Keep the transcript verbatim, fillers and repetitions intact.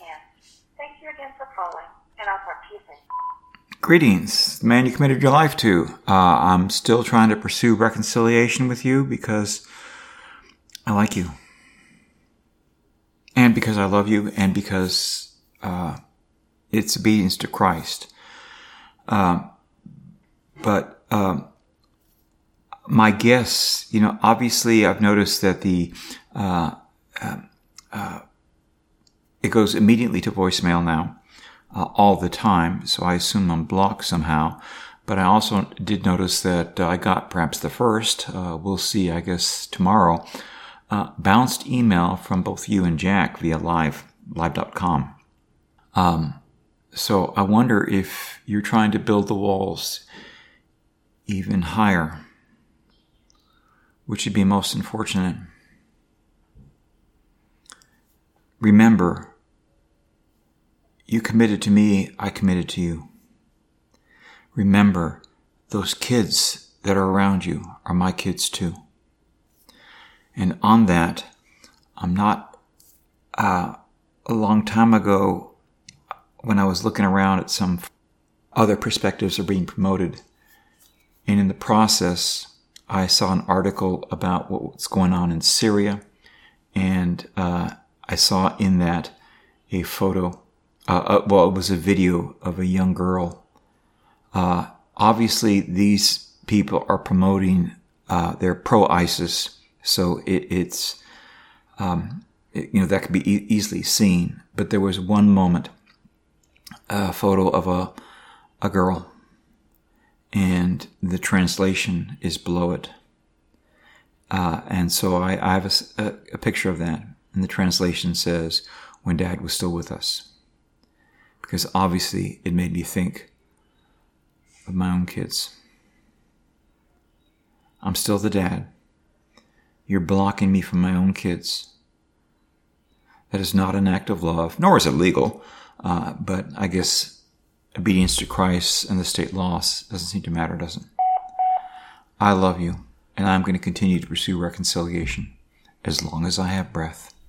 can. Thank you again for calling, and I'll talk to you soon. Greetings, the man you committed your life to. Uh, I'm still trying to pursue reconciliation with you because I like you. And because I love you, and because uh, it's obedience to Christ. Um, but um, my guess, you know, obviously I've noticed that the uh, uh, uh, it goes immediately to voicemail now. Uh, all the time, so I assume I'm blocked somehow. But I also did notice that uh, I got perhaps the first, uh, we'll see, I guess, tomorrow, uh, bounced email from both you and Jack via live, live dot com. Um, so I wonder if you're trying to build the walls even higher, which would be most unfortunate. Remember, you committed to me, I committed to you. Remember, those kids that are around you are my kids too. And on that, I'm not, uh, a long time ago, when I was looking around at some other perspectives are being promoted, and in the process, I saw an article about what's going on in Syria, and uh, I saw in that a photo Uh, uh, well, it was a video of a young girl. Uh, obviously, these people are promoting, uh, they're pro-ISIS, so it, it's, um, it, you know, that could be e- easily seen. But there was one moment, a photo of a, a girl, and the translation is below it. Uh, and so I, I have a, a, a picture of that, and the translation says, "When Dad was still with us." Because obviously it made me think of my own kids. I'm still the dad. You're blocking me from my own kids. That is not an act of love, nor is it legal. Uh, but I guess obedience to Christ and the state laws doesn't seem to matter, does it? I love you, and I'm going to continue to pursue reconciliation as long as I have breath.